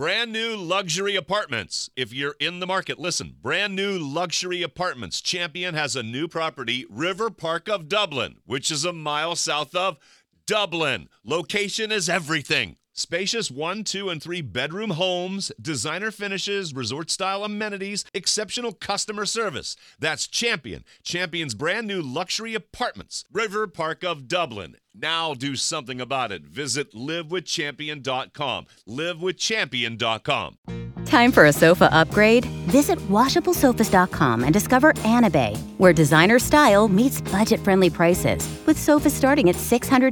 Brand new luxury apartments. If you're in the market, listen. Brand new luxury apartments. Champion has a new property, River Park of Dublin, which is a mile south of Dublin. Location is everything. Spacious 1, 2, and 3 bedroom homes, designer finishes, resort-style amenities, exceptional customer service. That's Champion. Champion's brand new luxury apartments, River Park of Dublin. Now do something about it. Visit livewithchampion.com. Livewithchampion.com. Time for a sofa upgrade? Visit WashableSofas.com and discover Anabay, where designer style meets budget-friendly prices, with sofas starting at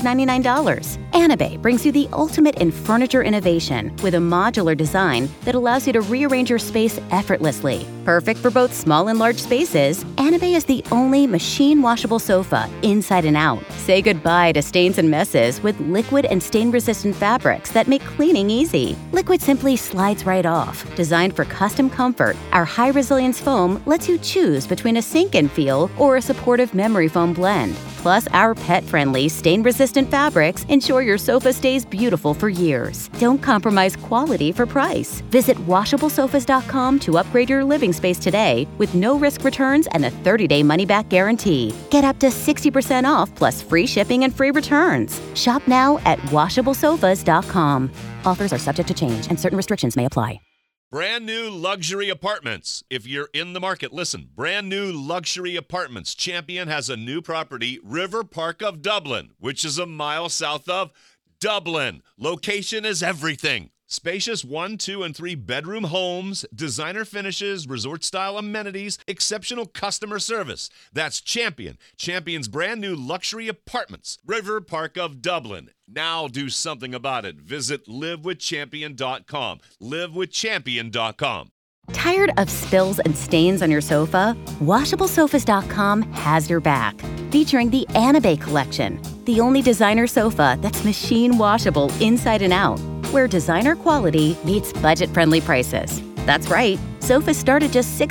$699. Anabay brings you the ultimate in furniture innovation with a modular design that allows you to rearrange your space effortlessly. Perfect for both small and large spaces, Anabay is the only machine-washable sofa inside and out. Say goodbye to stains and messes with liquid and stain-resistant fabrics that make cleaning easy. Liquid simply slides right off. Designed for custom comfort, our high-resilience foam lets you choose between a sink-in feel or a supportive memory foam blend. Plus, our pet-friendly, stain-resistant fabrics ensure your sofa stays beautiful for years. Don't compromise quality for price. Visit WashableSofas.com to upgrade your living space today with no-risk returns and a 30-day money-back guarantee. Get up to 60% off plus free shipping and free returns. Shop now at WashableSofas.com. Offers are subject to change and certain restrictions may apply. Brand new luxury apartments. If you're in the market, listen. Brand new luxury apartments. Champion has a new property, River Park of Dublin, which is a mile south of Dublin. Location is everything. Spacious 1, 2, and 3 bedroom homes, designer finishes, resort-style amenities, exceptional customer service. That's Champion. Champion's brand new luxury apartments, River Park of Dublin. Now do something about it. Visit livewithchampion.com. Livewithchampion.com. Tired of spills and stains on your sofa? WashableSofas.com has your back. Featuring the Anabay collection, the only designer sofa that's machine washable inside and out, where designer quality meets budget-friendly prices. That's right, sofas start at just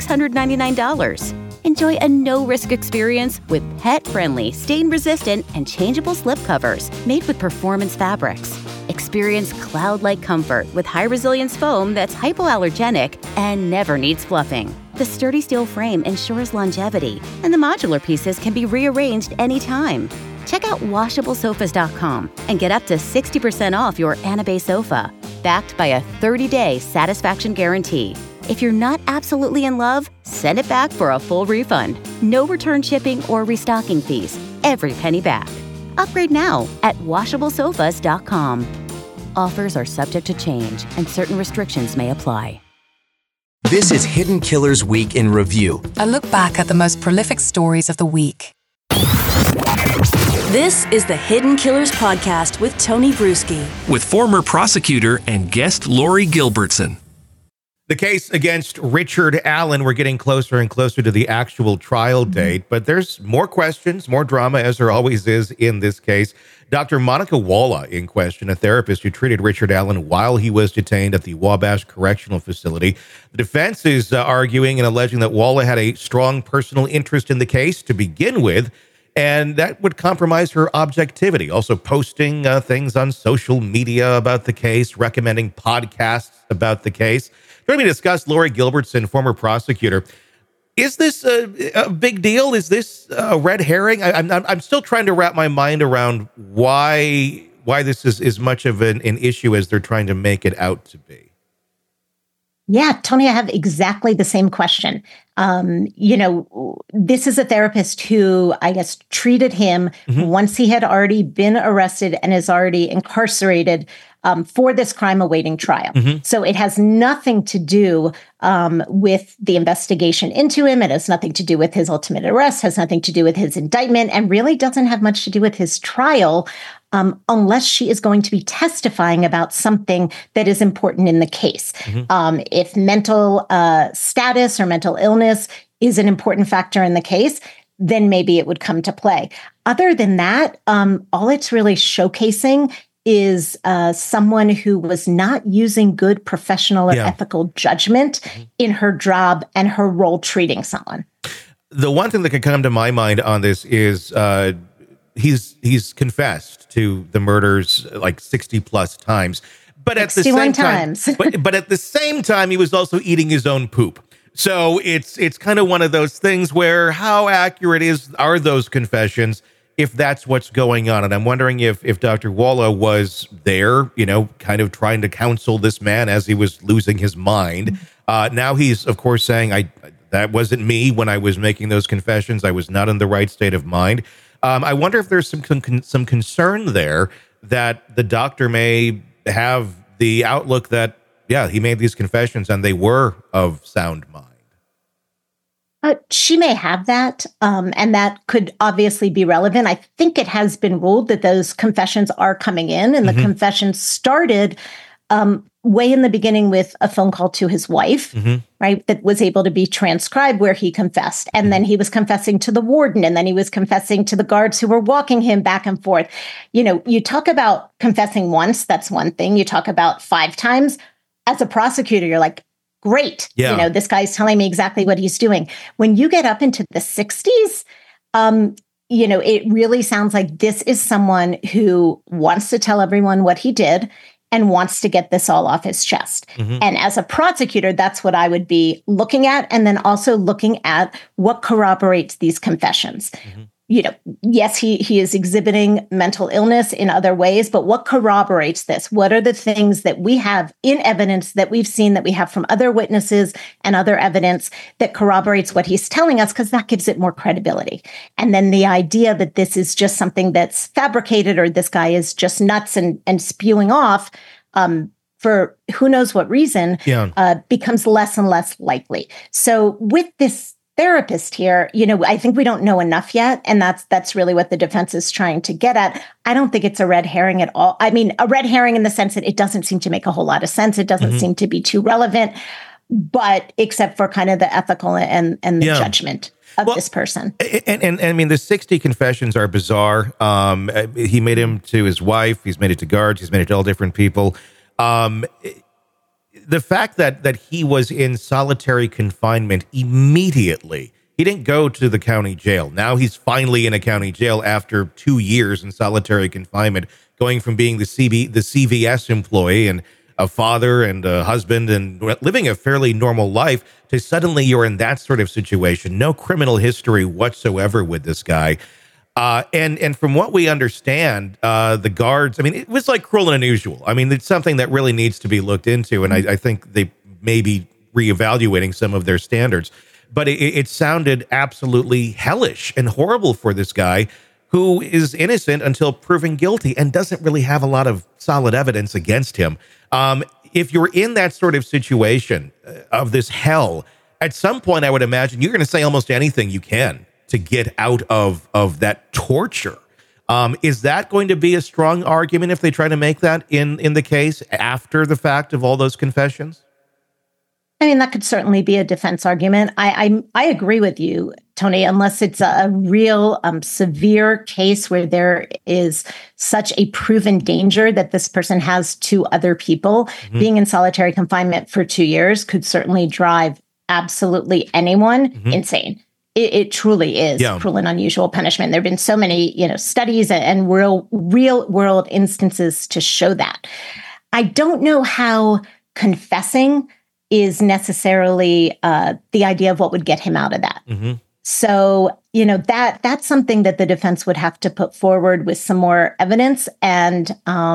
$699. Enjoy a no-risk experience with pet-friendly, stain-resistant, and changeable slipcovers made with performance fabrics. Experience cloud-like comfort with high-resilience foam that's hypoallergenic and never needs fluffing. The sturdy steel frame ensures longevity, and the modular pieces can be rearranged anytime. Check out WashableSofas.com and get up to 60% off your Anabay sofa, backed by a 30-day satisfaction guarantee. If you're not absolutely in love, send it back for a full refund. No return shipping or restocking fees. Every penny back. Upgrade now at WashableSofas.com. Offers are subject to change and certain restrictions may apply. This is Hidden Killers Week in Review. A look back at the most prolific stories of the week. This is the Hidden Killers Podcast with Tony Bruschi. With former prosecutor and guest Lori Gilbertson. The case against Richard Allen, we're getting closer and closer to the actual trial date, but there's more questions, more drama, as there always is in this case. Dr. Monica Walla in question, a therapist who treated Richard Allen while he was detained at the Wabash Correctional Facility. The defense is arguing and alleging that Walla had a strong personal interest in the case to begin with, and that would compromise her objectivity. Also posting things on social media about the case, recommending podcasts about the case. Joining me to discuss, Lori Gilbertson, former prosecutor. Is this a big deal? Is this a red herring? I'm still trying to wrap my mind around why this is as much of an issue as they're trying to make it out to be. Yeah, Tony, I have exactly the same question. This is a therapist who, I guess, treated him once he had already been arrested and is already incarcerated for this crime awaiting trial. So it has nothing to do with the investigation into him. It has nothing to do with his ultimate arrest, has nothing to do with his indictment, and really doesn't have much to do with his trial unless she is going to be testifying about something that is important in the case. If mental status or mental illness is an important factor in the case, then maybe it would come to play. Other than that, all it's really showcasing is someone who was not using good professional or ethical judgment in her job and her role treating someone. The one thing that could come to my mind on this is he's confessed to the murders like 60 plus times. But at the 61 same time, times. but at the same time, he was also eating his own poop. So it's kind of one of those things where how accurate are those confessions if that's what's going on? And I'm wondering if Dr. Walla was there, kind of trying to counsel this man as he was losing his mind. Now he's, of course, saying, that wasn't me when I was making those confessions. I was not in the right state of mind. I wonder if there's some concern there that the doctor may have the outlook that, he made these confessions and they were of sound mind. She may have that, and that could obviously be relevant. I think it has been ruled that those confessions are coming in, and the confessions started way in the beginning with a phone call to his wife, right, that was able to be transcribed where he confessed. And then he was confessing to the warden, and then he was confessing to the guards who were walking him back and forth. You talk about confessing once, that's one thing. You talk about 5 times. As a prosecutor, you're like, great. Yeah. This guy's telling me exactly what he's doing. When you get up into the 60s, it really sounds like this is someone who wants to tell everyone what he did and wants to get this all off his chest. And as a prosecutor, that's what I would be looking at. And then also looking at what corroborates these confessions. Yes, he is exhibiting mental illness in other ways, but what corroborates this? What are the things that we have in evidence that we've seen, that we have from other witnesses and other evidence that corroborates what he's telling us? Because that gives it more credibility. And then the idea that this is just something that's fabricated, or this guy is just nuts and spewing off for who knows what reason, becomes less and less likely. So with this therapist here, I think we don't know enough yet. And that's really what the defense is trying to get at. I don't think it's a red herring at all. I mean, a red herring in the sense that it doesn't seem to make a whole lot of sense. It doesn't seem to be too relevant, but except for kind of the ethical and the judgment of this person. And I mean, the 60 confessions are bizarre. He made him to his wife. He's made it to guards. He's made it to all different people. The fact that he was in solitary confinement immediately, he didn't go to the county jail. Now he's finally in a county jail after 2 years in solitary confinement, going from being the CVS employee and a father and a husband and living a fairly normal life to suddenly you're in that sort of situation. No criminal history whatsoever with this guy. And from what we understand, the guards, I mean, it was like cruel and unusual. I mean, it's something that really needs to be looked into. And I think they may be reevaluating some of their standards. But it sounded absolutely hellish and horrible for this guy who is innocent until proven guilty and doesn't really have a lot of solid evidence against him. If you're in that sort of situation of this hell, at some point, I would imagine you're going to say almost anything you can to get out of that torture. Is that going to be a strong argument if they try to make that in the case after the fact of all those confessions? I mean, that could certainly be a defense argument. I agree with you, Tony, unless it's a real severe case where there is such a proven danger that this person has to other people. Being in solitary confinement for 2 years could certainly drive absolutely anyone insane. It truly is cruel and unusual punishment. There have been so many, studies and real world instances to show that. I don't know how confessing is necessarily the idea of what would get him out of that. So, that's something that the defense would have to put forward with some more evidence, and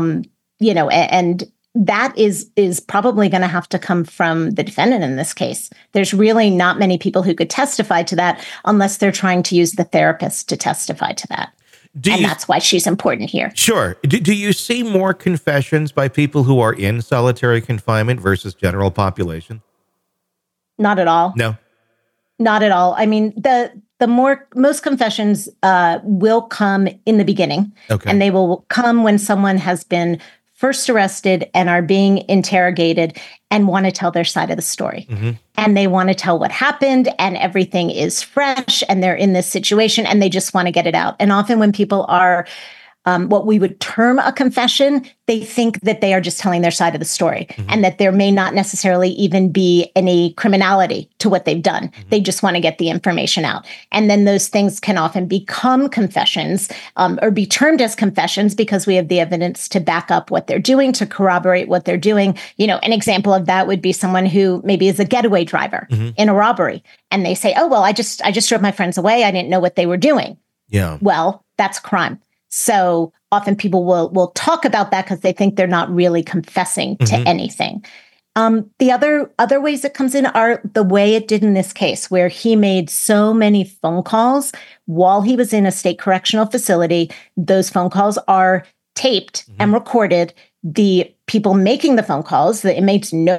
and that is probably going to have to come from the defendant in this case. There's really not many people who could testify to that unless they're trying to use the therapist to testify to that. That's why she's important here. Sure. Do you see more confessions by people who are in solitary confinement versus general population? Not at all. No. Not at all. I mean, most confessions will come in the beginning, and they will come when someone has been first arrested and are being interrogated and want to tell their side of the story. And they want to tell what happened, and everything is fresh, and they're in this situation and they just want to get it out. And often when people are what we would term a confession, they think that they are just telling their side of the story and that there may not necessarily even be any criminality to what they've done. They just want to get the information out. And then those things can often become confessions or be termed as confessions because we have the evidence to back up what they're doing, to corroborate what they're doing. An example of that would be someone who maybe is a getaway driver in a robbery. And they say, oh, well, I just drove my friends away. I didn't know what they were doing. Yeah. Well, that's crime. So often people will talk about that because they think they're not really confessing to anything. The other ways it comes in are the way it did in this case, where he made so many phone calls while he was in a state correctional facility. Those phone calls are taped and recorded. The people making the phone calls, the inmates know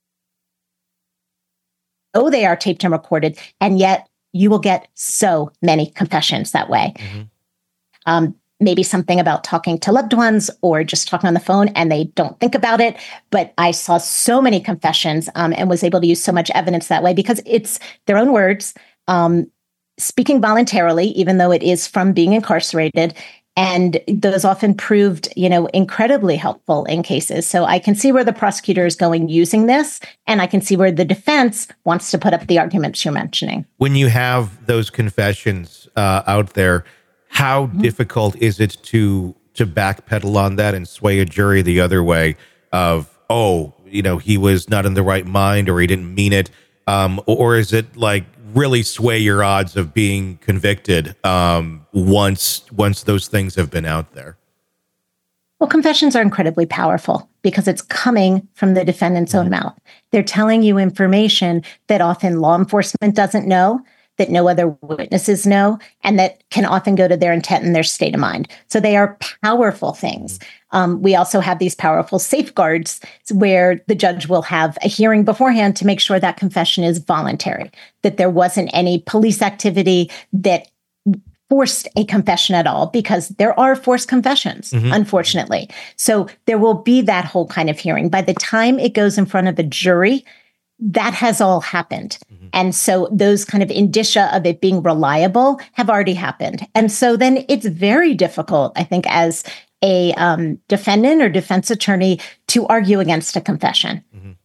they are taped and recorded, and yet you will get so many confessions that way. Maybe something about talking to loved ones or just talking on the phone and they don't think about it. But I saw so many confessions and was able to use so much evidence that way because it's their own words, speaking voluntarily, even though it is from being incarcerated. And those often proved, incredibly helpful in cases. So I can see where the prosecutor is going using this, and I can see where the defense wants to put up the arguments you're mentioning. When you have those confessions out there, how difficult is it to backpedal on that and sway a jury the other way of, he was not in the right mind or he didn't mean it? Or is it like really sway your odds of being convicted once those things have been out there? Well, confessions are incredibly powerful because it's coming from the defendant's own mouth. They're telling you information that often law enforcement doesn't know, that no other witnesses know, and that can often go to their intent and their state of mind. So they are powerful things. We also have these powerful safeguards where the judge will have a hearing beforehand to make sure that confession is voluntary, that there wasn't any police activity that forced a confession at all, because there are forced confessions, unfortunately. So there will be that whole kind of hearing. By the time it goes in front of a jury, that has all happened. And so those kind of indicia of it being reliable have already happened. And so then it's very difficult, I think, as a defendant or defense attorney to argue against a confession.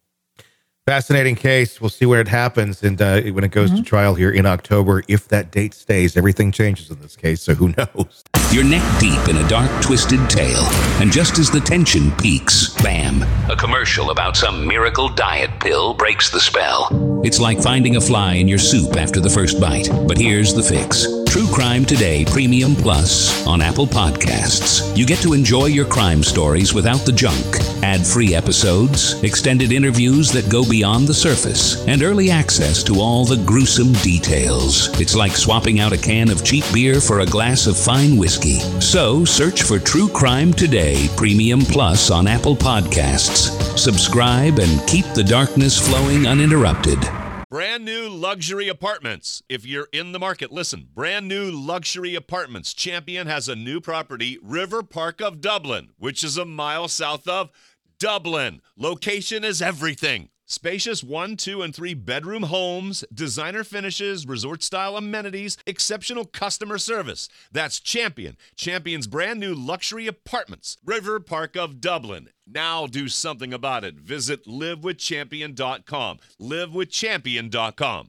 Fascinating case. We'll see where it happens. And when it goes to trial here in October, if that date stays, everything changes in this case. So who knows? You're neck deep in a dark, twisted tale. And just as the tension peaks, bam, a commercial about some miracle diet pill breaks the spell. It's like finding a fly in your soup after the first bite. But here's the fix. True Crime Today Premium Plus on Apple Podcasts. You get to enjoy your crime stories without the junk. Ad-free episodes, extended interviews that go beyond the surface, and early access to all the gruesome details. It's like swapping out a can of cheap beer for a glass of fine whiskey. So search for True Crime Today Premium Plus on Apple Podcasts. Subscribe and keep the darkness flowing uninterrupted. Brand new luxury apartments. If you're in the market, listen. Brand new luxury apartments. Champion has a new property, River Park of Dublin, which is a mile south of Dublin. Location is everything. Spacious 1, 2, and 3 bedroom homes, designer finishes, resort-style amenities, exceptional customer service. That's Champion. Champion's brand new luxury apartments, River Park of Dublin. Now do something about it. Visit livewithchampion.com. Livewithchampion.com.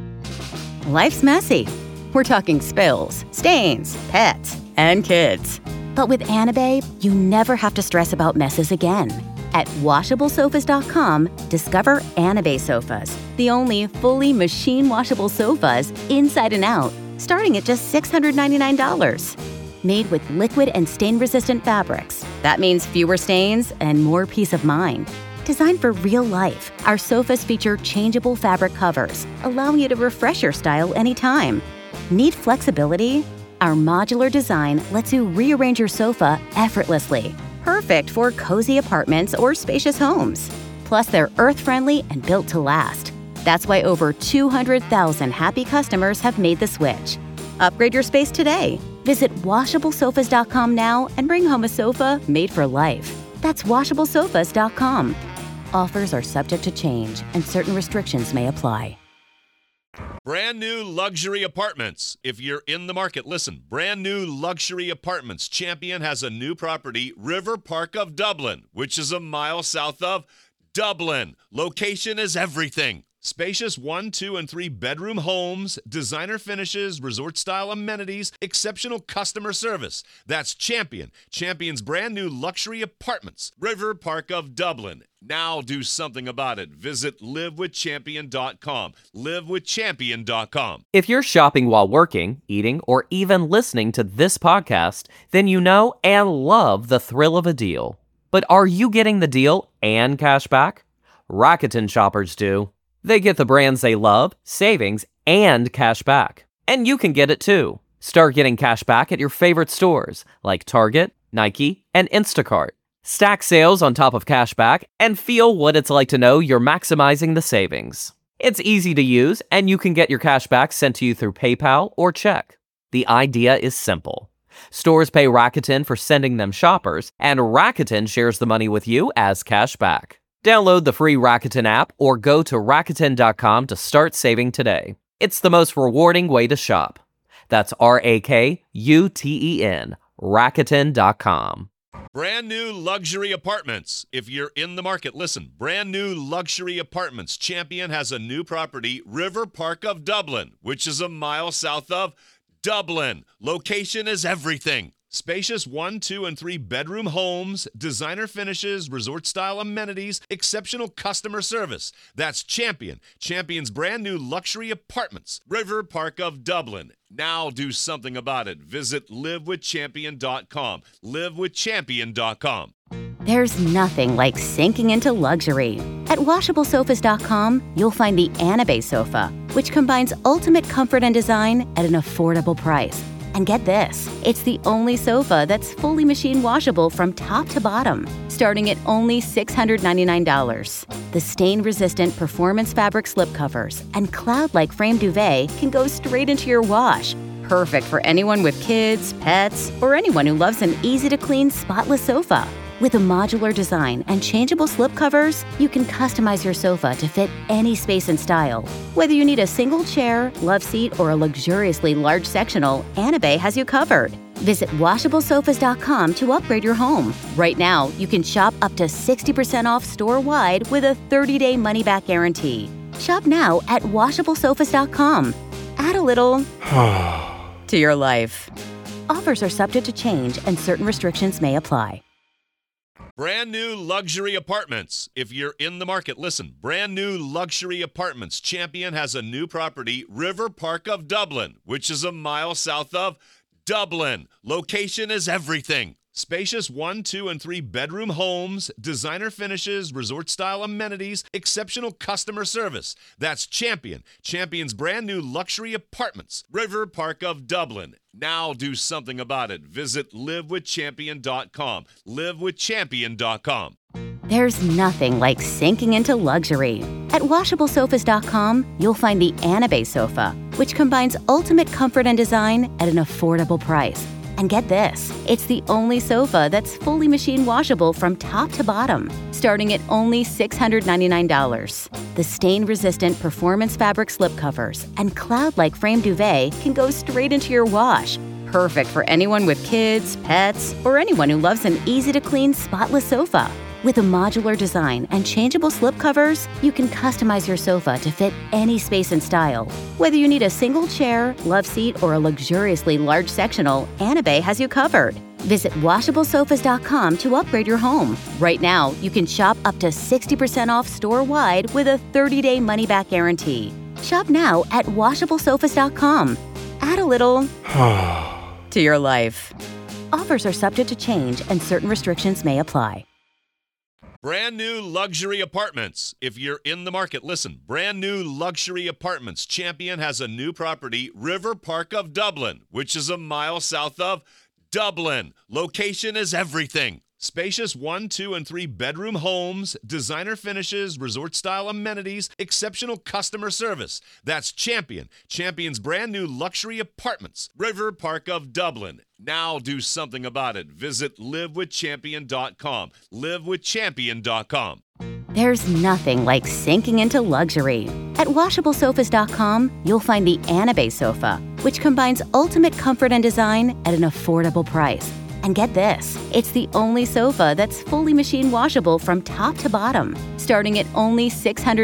Life's messy. We're talking spills, stains, pets, and kids. But with Anabe, you never have to stress about messes again. At WashableSofas.com, discover Anabe sofas, the only fully machine-washable sofas inside and out, starting at just $699. Made with liquid and stain-resistant fabrics. That means fewer stains and more peace of mind. Designed for real life, our sofas feature changeable fabric covers, allowing you to refresh your style anytime. Need flexibility? Our modular design lets you rearrange your sofa effortlessly. Perfect for cozy apartments or spacious homes. Plus, they're earth-friendly and built to last. That's why over 200,000 happy customers have made the switch. Upgrade your space today. Visit WashableSofas.com now and bring home a sofa made for life. That's WashableSofas.com. Offers are subject to change and certain restrictions may apply. Brand new luxury apartments. If you're in the market, listen. Brand new luxury apartments. Champion has a new property, River Park of Dublin, which is a mile south of Dublin. Location is everything. Spacious 1, 2, and 3 bedroom homes, designer finishes, resort-style amenities, exceptional customer service. That's Champion. Champion's brand new luxury apartments, River Park of Dublin. Now do something about it. Visit livewithchampion.com. Livewithchampion.com. If you're shopping while working, eating, or even listening to this podcast, then you know and love the thrill of a deal. But are you getting the deal and cash back? Rakuten shoppers do. They get the brands they love, savings, and cash back. And you can get it too. Start getting cash back at your favorite stores like Target, Nike, and Instacart. Stack sales on top of cash back and feel what it's like to know you're maximizing the savings. It's easy to use, and you can get your cash back sent to you through PayPal or check. The idea is simple. Stores pay Rakuten for sending them shoppers, and Rakuten shares the money with you as cash back. Download the free Rakuten app or go to Rakuten.com to start saving today. It's the most rewarding way to shop. That's Rakuten, Rakuten.com. Brand new luxury apartments. If you're in the market, listen. Brand new luxury apartments. Champion has a new property, River Park of Dublin, which is a mile south of Dublin. Location is everything. Spacious 1, 2, and 3 bedroom homes, designer finishes, resort-style amenities, exceptional customer service. That's Champion. Champion's brand new luxury apartments, River Park of Dublin. Now do something about it. Visit livewithchampion.com. Livewithchampion.com. There's nothing like sinking into luxury. At WashableSofas.com, you'll find the Anabe sofa, which combines ultimate comfort and design at an affordable price. And get this, it's the only sofa that's fully machine washable from top to bottom, starting at only $699. The stain-resistant performance fabric slipcovers and cloud-like frame duvet can go straight into your wash. Perfect for anyone with kids, pets, or anyone who loves an easy-to-clean, spotless sofa. With a modular design and changeable slipcovers, you can customize your sofa to fit any space and style. Whether you need a single chair, love seat, or a luxuriously large sectional, Anabe has you covered. Visit WashableSofas.com to upgrade your home. Right now, you can shop up to 60% off store-wide with a 30-day money-back guarantee. Shop now at WashableSofas.com. Add a little to your life. Offers are subject to change and certain restrictions may apply. Brand new luxury apartments. If you're in the market, listen. Brand new luxury apartments. Champion has a new property, River Park of Dublin, which is a mile south of Dublin. Location is everything. Spacious 1, 2, and 3 bedroom homes, designer finishes, resort-style amenities, exceptional customer service. That's Champion. Champion's brand new luxury apartments, River Park of Dublin. Now do something about it. Visit livewithchampion.com. Livewithchampion.com. There's nothing like sinking into luxury. At WashableSofas.com, you'll find the Anabe sofa, which combines ultimate comfort and design at an affordable price. And get this, it's the only sofa that's fully machine washable from top to bottom, starting at only $699. The stain-resistant performance fabric slipcovers and cloud-like frame duvet can go straight into your wash. Perfect for anyone with kids, pets, or anyone who loves an easy-to-clean, spotless sofa. With a modular design and changeable slipcovers, you can customize your sofa to fit any space and style. Whether you need a single chair, love seat, or a luxuriously large sectional, Anabe has you covered. Visit WashableSofas.com to upgrade your home. Right now, you can shop up to 60% off store-wide with a 30-day money-back guarantee. Shop now at WashableSofas.com. Add a little to your life. Offers are subject to change and certain restrictions may apply. Brand new luxury apartments. If you're in the market, listen. Brand new luxury apartments. Champion has a new property, River Park of Dublin, which is a mile south of Dublin. Location is everything. Spacious 1, 2, and 3 bedroom homes, designer finishes, resort-style amenities, exceptional customer service. That's Champion. Champion's brand new luxury apartments. River Park of Dublin. Now do something about it. Visit livewithchampion.com. livewithchampion.com. There's nothing like sinking into luxury. At WashableSofas.com, you'll find the Anabe sofa, which combines ultimate comfort and design at an affordable price. And get this, it's the only sofa that's fully machine washable from top to bottom, starting at only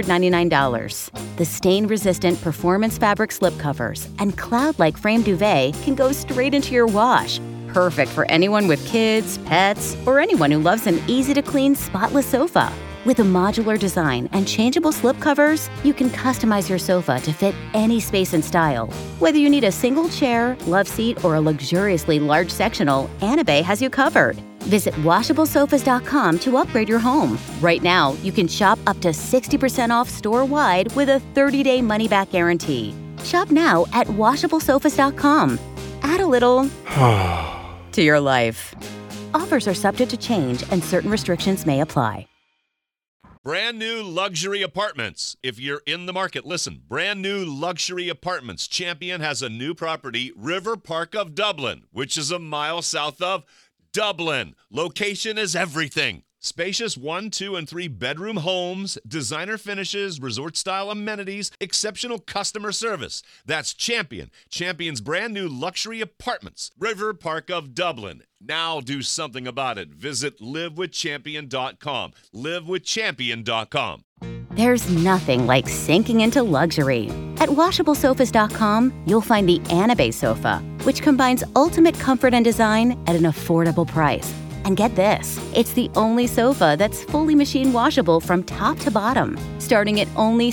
$699. The stain-resistant performance fabric slipcovers and cloud-like frame duvet can go straight into your wash. Perfect for anyone with kids, pets, or anyone who loves an easy-to-clean, spotless sofa. With a modular design and changeable slipcovers, you can customize your sofa to fit any space and style. Whether you need a single chair, love seat, or a luxuriously large sectional, Anabe has you covered. Visit WashableSofas.com to upgrade your home. Right now, you can shop up to 60% off store-wide with a 30-day money-back guarantee. Shop now at WashableSofas.com. Add a little to your life. Offers are subject to change and certain restrictions may apply. Brand new luxury apartments. If you're in the market, listen. Brand new luxury apartments. Champion has a new property, River Park of Dublin, which is a mile south of Dublin. Location is everything. Spacious 1, 2, and 3 bedroom homes, designer finishes, resort-style amenities, exceptional customer service. That's Champion. Champion's brand new luxury apartments. River Park of Dublin. Now do something about it. Visit livewithchampion.com. livewithchampion.com. There's nothing like sinking into luxury. At WashableSofas.com, you'll find the Anabe sofa, which combines ultimate comfort and design at an affordable price. And get this, it's the only sofa that's fully machine washable from top to bottom, starting at only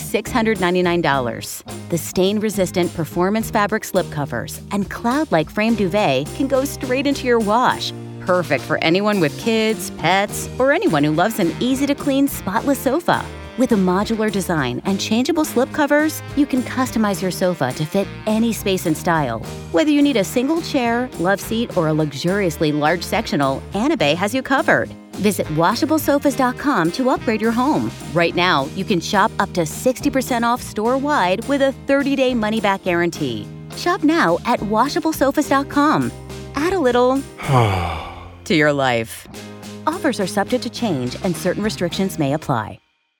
$699. The stain-resistant performance fabric slipcovers and cloud-like frame duvet can go straight into your wash. Perfect for anyone with kids, pets, or anyone who loves an easy-to-clean, spotless sofa. With a modular design and changeable slipcovers, you can customize your sofa to fit any space and style. Whether you need a single chair, love seat, or a luxuriously large sectional, Anabe has you covered. Visit WashableSofas.com to upgrade your home. Right now, you can shop up to 60% off store-wide with a 30-day money-back guarantee. Shop now at WashableSofas.com. Add a little to your life. Offers are subject to change and certain restrictions may apply.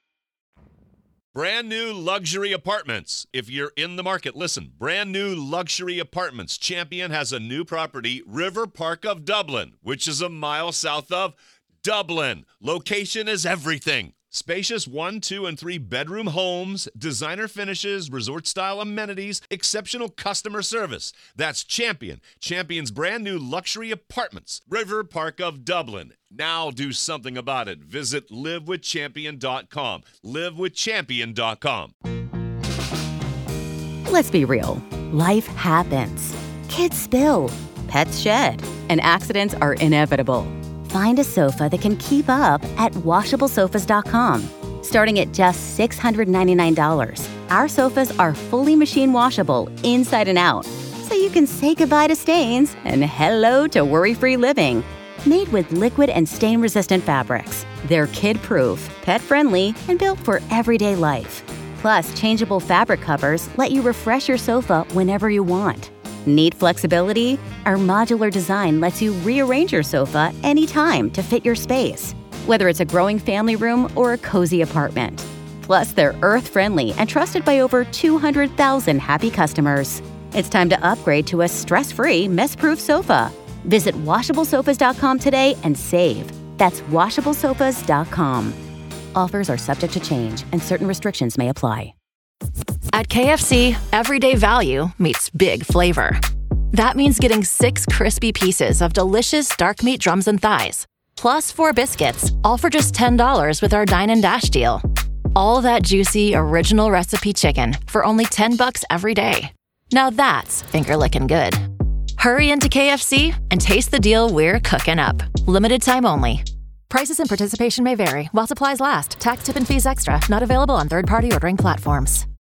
Brand new luxury apartments. If you're in the market, listen. Brand new luxury apartments. Champion has a new property, River Park of Dublin, which is a mile south of Dublin. Location is everything. Spacious 1, 2, and 3 bedroom homes, designer finishes, resort-style amenities, exceptional customer service. That's Champion. Champion's brand new luxury apartments. River Park of Dublin. Now do something about it. Visit livewithchampion.com. livewithchampion.com. Let's be real. Life happens. Kids spill. Pets shed. And accidents are inevitable. Find a sofa that can keep up at WashableSofas.com. Starting at just $699, our sofas are fully machine washable inside and out, so you can say goodbye to stains and hello to worry-free living. Made with liquid and stain-resistant fabrics, they're kid-proof, pet-friendly, and built for everyday life. Plus, changeable fabric covers let you refresh your sofa whenever you want. Need flexibility? Our modular design lets you rearrange your sofa anytime to fit your space, whether it's a growing family room or a cozy apartment. Plus, they're earth-friendly and trusted by over 200,000 happy customers. It's time to upgrade to a stress-free, mess-proof sofa. Visit WashableSofas.com today and save. That's WashableSofas.com. Offers are subject to change and certain restrictions may apply. At KFC, everyday value meets big flavor. That means getting 6 crispy pieces of delicious dark meat drums and thighs, plus 4 biscuits, all for just $10 with our Dine and Dash deal. All that juicy, original recipe chicken for only $10 every day. Now that's finger-licking good. Hurry into KFC and taste the deal we're cooking up. Limited time only. Prices and participation may vary while supplies last. Tax, tip, and fees extra. Not available on third-party ordering platforms.